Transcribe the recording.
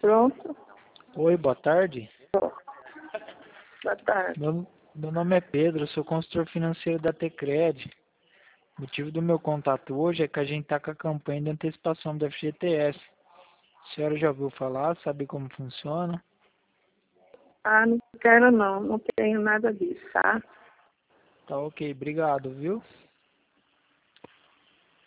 Pronto. Oi, boa tarde. Boa tarde. Meu nome é Pedro, eu sou consultor financeiro da Tecred. O motivo do meu contato hoje é que a gente está com a campanha de antecipação do FGTS. A senhora já ouviu falar? Sabe como funciona? Ah, não quero não. Não tenho nada disso, tá? Tá ok, obrigado, viu?